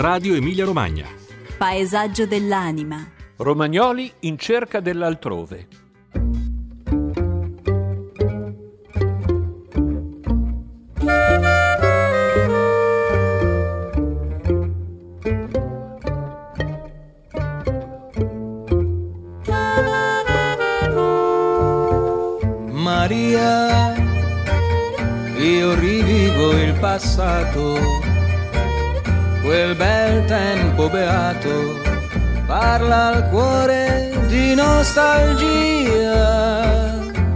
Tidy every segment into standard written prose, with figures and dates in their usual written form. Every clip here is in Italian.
Radio Emilia Romagna. Paesaggio dell'anima. Romagnoli in cerca dell'altrove. Maria, io rivivo il passato, quel bel tempo beato, parla al cuore di nostalgia.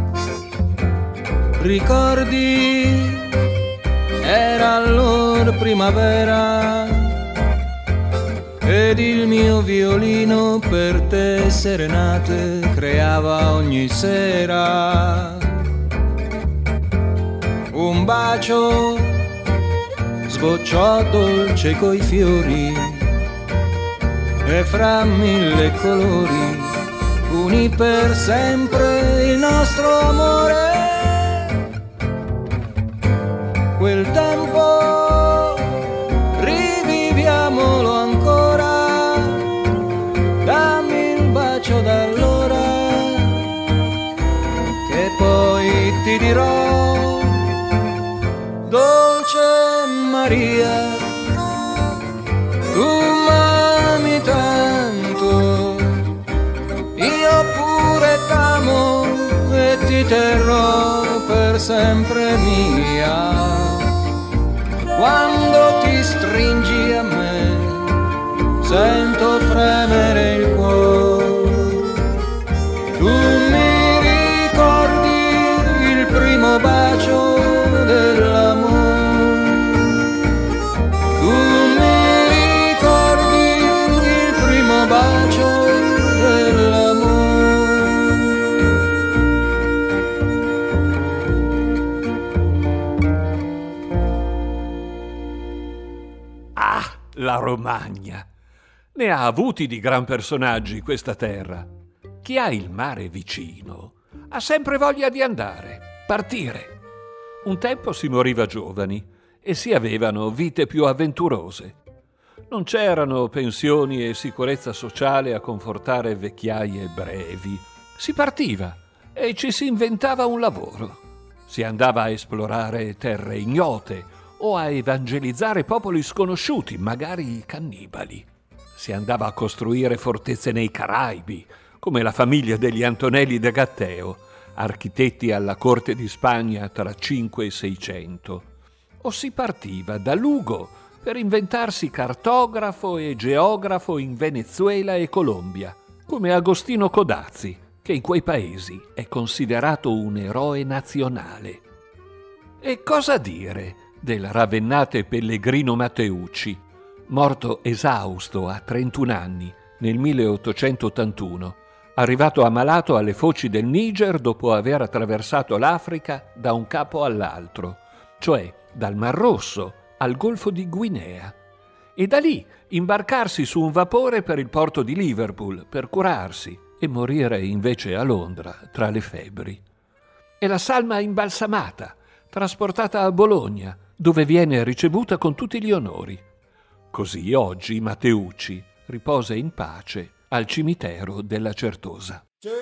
Ricordi, era allora primavera, ed il mio violino per te serenate creava ogni sera. Un bacio sbocciò dolce coi fiori e fra mille colori unì per sempre il nostro amore. Quel tempo riviviamolo ancora, dammi il bacio d'allora, che poi ti dirò. Dolce Maria, tu m'ami tanto, io pure t'amo e ti terrò per sempre mia. Quando ti stringi a me, sento fremere il cuore. Tu mi ricordi il primo bacio dell'amore. Tu mi ricordi il primo bacio dell'amore. Ah, la Romagna! Ne ha avuti di gran personaggi questa terra. Chi ha il mare vicino ha sempre voglia di andare, partire. Un tempo si moriva giovani e si avevano vite più avventurose. Non c'erano pensioni e sicurezza sociale a confortare vecchiaie brevi. Si partiva e ci si inventava un lavoro. Si andava a esplorare terre ignote o a evangelizzare popoli sconosciuti, magari cannibali. Si andava a costruire fortezze nei Caraibi, come la famiglia degli Antonelli da Gatteo, architetti alla corte di Spagna tra 5 e 600. O si partiva da Lugo per inventarsi cartografo e geografo in Venezuela e Colombia, come Agostino Codazzi, che in quei paesi è considerato un eroe nazionale. E cosa dire del ravennate Pellegrino Matteucci, morto esausto a 31 anni nel 1881, arrivato ammalato alle foci del Niger dopo aver attraversato l'Africa da un capo all'altro, cioè dal Mar Rosso al Golfo di Guinea, e da lì imbarcarsi su un vapore per il porto di Liverpool per curarsi e morire invece a Londra tra le febbri. E la salma imbalsamata, trasportata a Bologna, dove viene ricevuta con tutti gli onori. Così oggi Matteucci riposa in pace al cimitero della Certosa.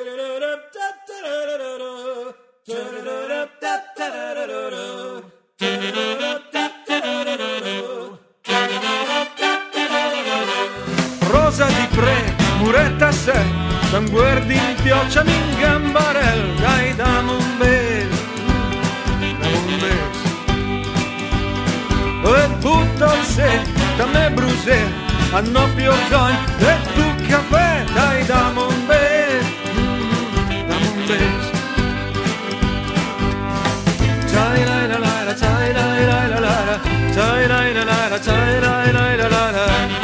Rosa di pre, muretta se, sanguerdi in pioccia in gambarel, dai dam un bel. E tutto il sé, da me brusè, hanno più zon, e tu caffè, dai dam un bel, dam un bel. Chai la la la, chai la la la la, chai la la la, chai la la la la.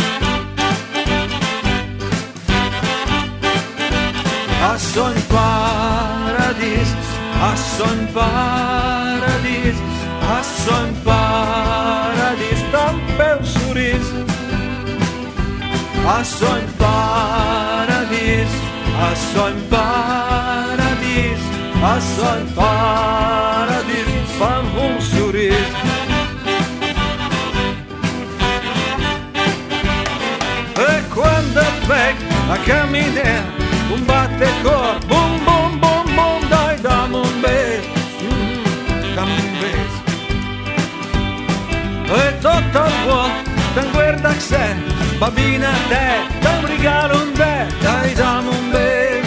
A son paradis, a son paradis, a son paradis, tan pel suris. A son paradis, a son paradis, a son paradis, fan un suris. weg a camminare, un batte cor, bum bum bum bum, dai dammi un bes, dammi un bes. E tutto il vuoto, te guarda che sei, babina te, da un regalo un te, dai dammi un bes.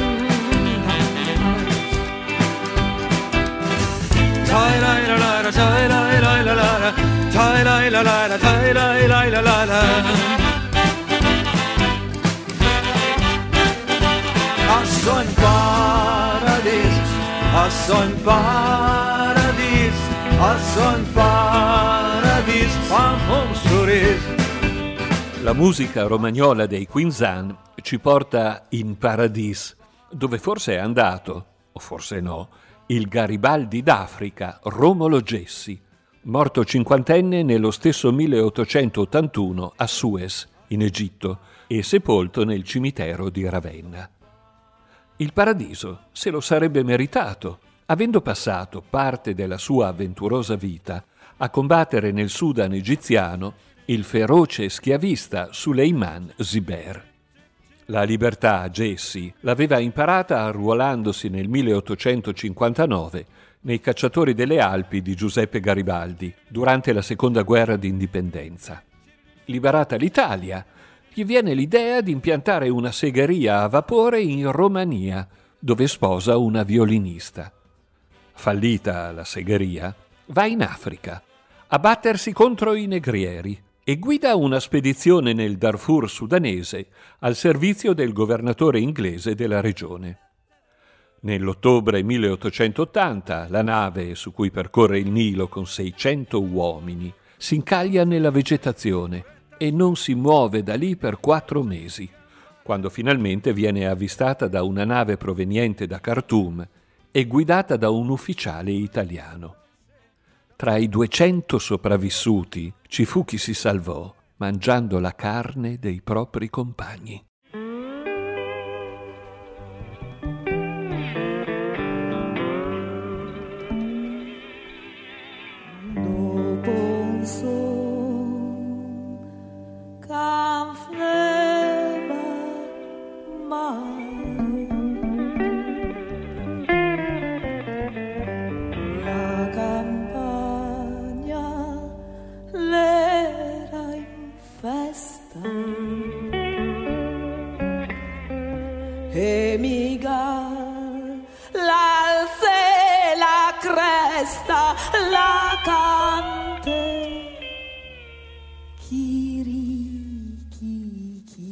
Tai la la la, tai la la la la, tai la la la, tai la la la la. Asso in paradis, asso in paradis, asso in paradis, fam un sorriso. La musica romagnola dei Quinzan ci porta in Paradis, dove forse è andato, o forse no, il Garibaldi d'Africa, Romolo Gessi, morto cinquantenne nello stesso 1881 a Suez, in Egitto, e sepolto nel cimitero di Ravenna. Il paradiso se lo sarebbe meritato, avendo passato parte della sua avventurosa vita a combattere nel Sudan egiziano il feroce schiavista Suleiman Ziber. La libertà Gessi l'aveva imparata arruolandosi nel 1859 nei Cacciatori delle Alpi di Giuseppe Garibaldi durante la Seconda Guerra d'Indipendenza. Liberata l'Italia, gli viene l'idea di impiantare una segheria a vapore in Romania, dove sposa una violinista. Fallita la segheria, va in Africa a battersi contro i negrieri e guida una spedizione nel Darfur sudanese al servizio del governatore inglese della regione. Nell'ottobre 1880 la nave su cui percorre il Nilo con 600 uomini si incaglia nella vegetazione e non si muove da lì per 4 mesi, quando finalmente viene avvistata da una nave proveniente da Khartoum e guidata da un ufficiale italiano. Tra i 200 sopravvissuti ci fu chi si salvò mangiando la carne dei propri compagni. Dopo un son can fleva mai la campagna l'era in festa e mica l'alze la cresta la cante chiri chi chi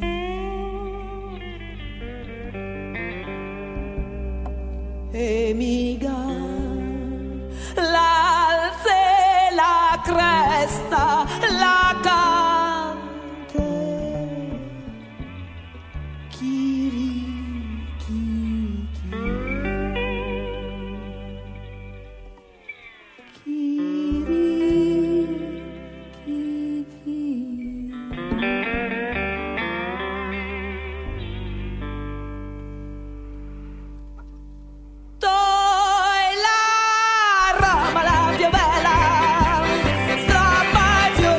e mica l'alze la cresta la cante chiri chi chi Toi la Roma la più bella, strappa il fiore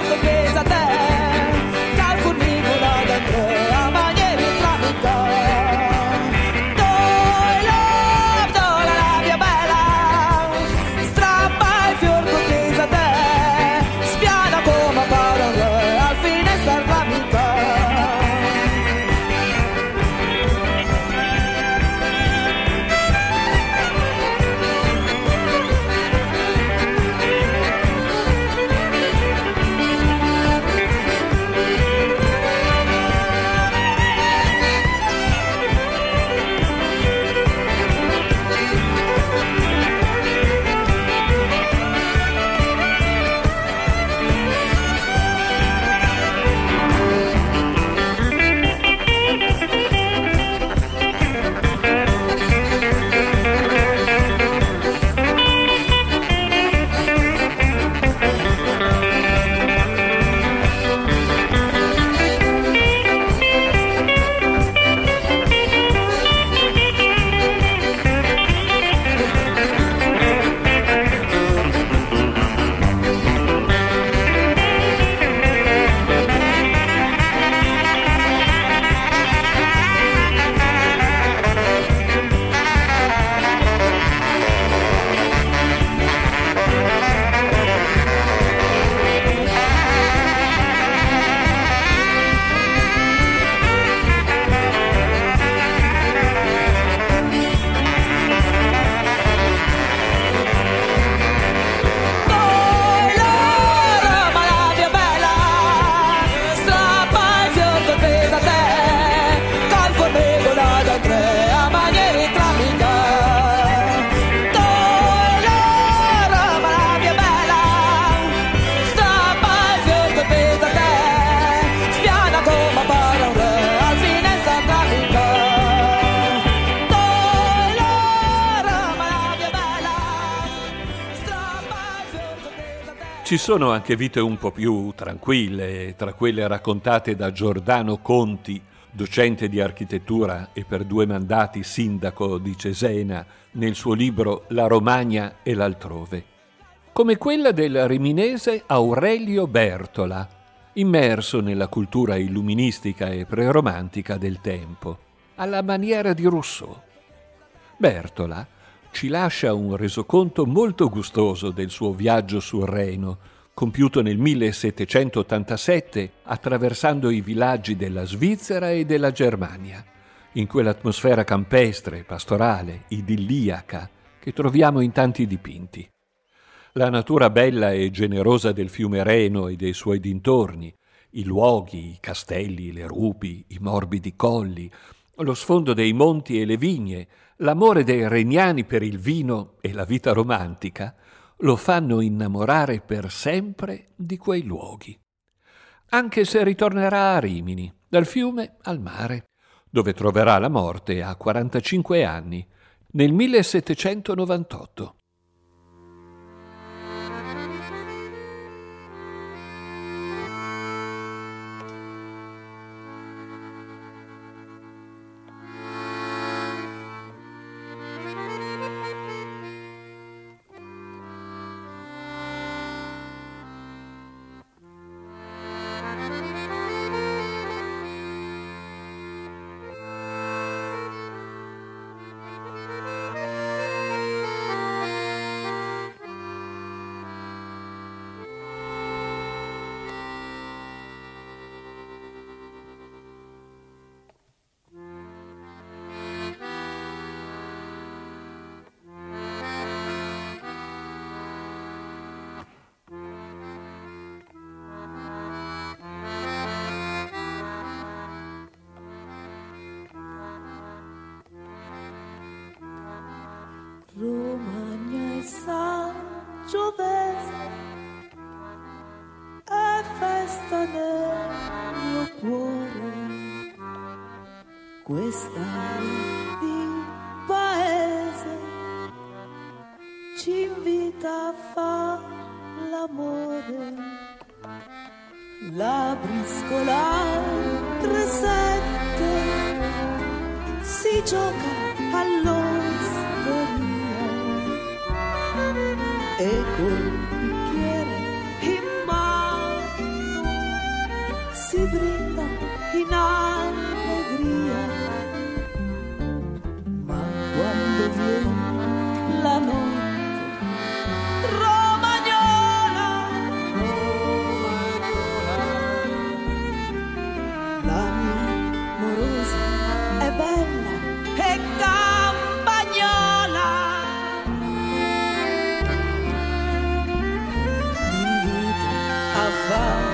Ci sono anche vite un po' più tranquille, tra quelle raccontate da Giordano Conti, docente di architettura e per 2 mandati sindaco di Cesena, nel suo libro La Romagna e l'altrove, come quella del riminese Aurelio Bertola, immerso nella cultura illuministica e preromantica del tempo, alla maniera di Rousseau. Bertola ci lascia un resoconto molto gustoso del suo viaggio sul Reno, compiuto nel 1787 attraversando i villaggi della Svizzera e della Germania, in quell'atmosfera campestre, pastorale, idilliaca che troviamo in tanti dipinti. La natura bella e generosa del fiume Reno e dei suoi dintorni, i luoghi, i castelli, le rupi, i morbidi colli, lo sfondo dei monti e le vigne, l'amore dei regnani per il vino e la vita romantica lo fanno innamorare per sempre di quei luoghi. Anche se ritornerà a Rimini, dal fiume al mare, dove troverà la morte a 45 anni, nel 1798. Romagna e Sangiovese è festa nel mio cuore, questa di paese ci invita a far l'amore, la briscola presente si gioca all'osteria e col bicchiere in mano si brinda in allegria, ma quando viene la notte romagnola, la mia morosa è bella e campagnola, a fare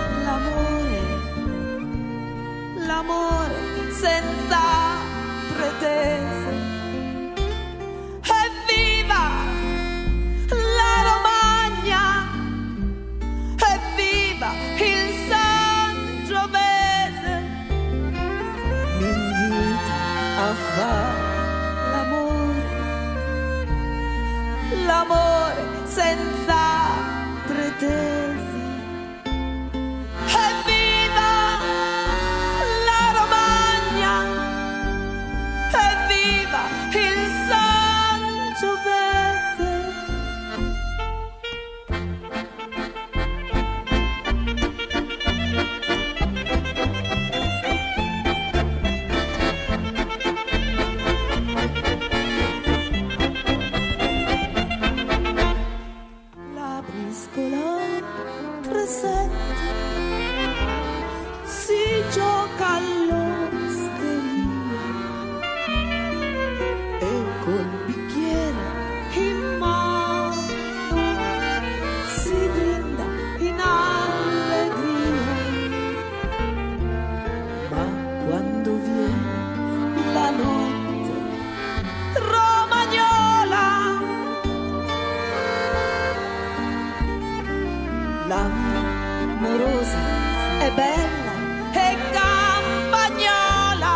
l'amore senza pretese. Evviva la Romagna, evviva il Sangiovese, mi invita a fare l'amore senza pretese. La mia morosa è bella e campagnola,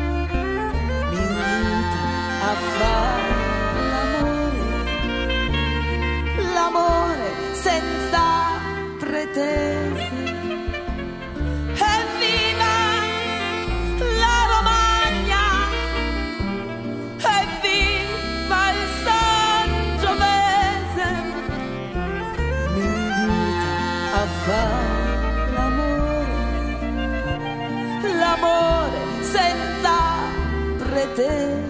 mi invita a fare l'amore pretese. Evviva la Romagna, evviva il Sangiovese. Mi invita a fare l'amore senza pretese.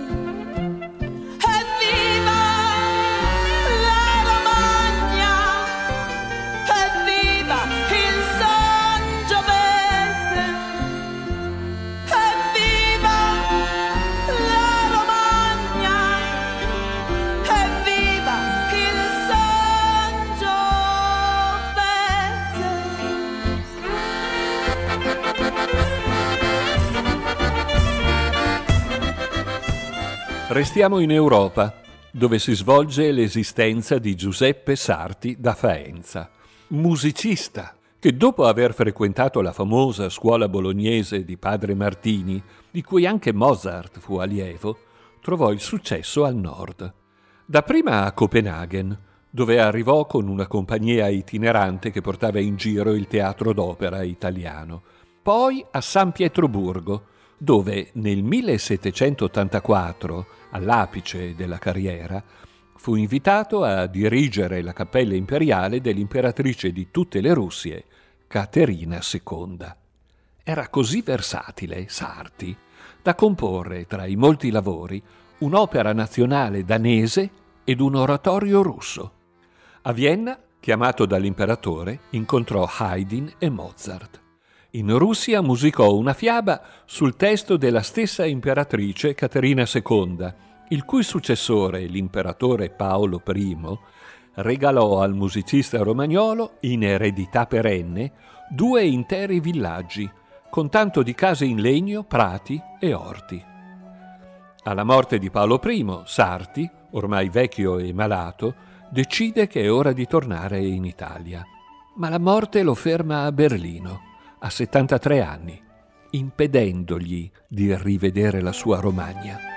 Restiamo in Europa, dove si svolge l'esistenza di Giuseppe Sarti da Faenza, musicista che dopo aver frequentato la famosa scuola bolognese di Padre Martini, di cui anche Mozart fu allievo, trovò il successo al nord. Dapprima a Copenaghen, dove arrivò con una compagnia itinerante che portava in giro il teatro d'opera italiano, poi a San Pietroburgo, dove nel 1784, all'apice della carriera, fu invitato a dirigere la cappella imperiale dell'imperatrice di tutte le Russie, Caterina II. Era così versatile, Sarti, da comporre tra i molti lavori un'opera nazionale danese ed un oratorio russo. A Vienna, chiamato dall'imperatore, incontrò Haydn e Mozart. In Russia musicò una fiaba sul testo della stessa imperatrice Caterina II, il cui successore, l'imperatore Paolo I, regalò al musicista romagnolo, in eredità perenne, 2 interi villaggi, con tanto di case in legno, prati e orti. Alla morte di Paolo I, Sarti, ormai vecchio e malato, decide che è ora di tornare in Italia. Ma la morte lo ferma a Berlino, a 73 anni, impedendogli di rivedere la sua Romagna.